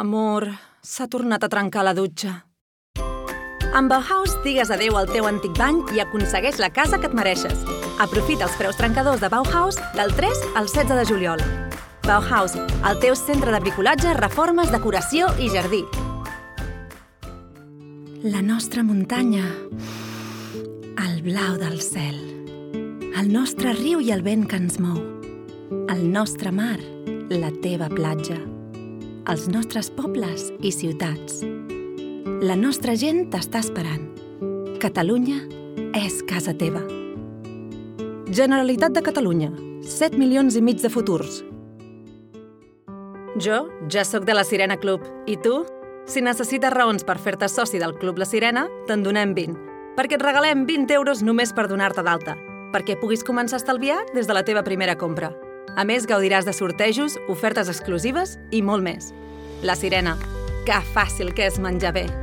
Amor, s'ha tornat a trencar la dutxa. Amb Bauhaus digues adéu al teu antic bany i aconsegueix la casa que et mereixes. Aprofita els preus trencadors de Bauhaus del 3 al 16 de juliol. Bauhaus, el teu centre de bricolatge, reformes, decoració i jardí. La nostra muntanya, el blau del cel, el nostre riu i el vent que ens mou, el nostre mar, la teva platja, els nostres pobles i ciutats. La nostra gent t'està esperant. Catalunya és casa teva. Generalitat de Catalunya. 7,5 milions de futurs. Jo ja sóc de la Sirena Club. I tu? Si necessites raons per fer-te soci del Club La Sirena, te'n donem 20. Perquè et regalem 20 euros només per donar-te d'alta. Perquè puguis començar a estalviar des de la teva primera compra. A més, gaudiràs de sortejos, ofertes exclusives i molt més. La Sirena. Que fàcil que és menjar bé.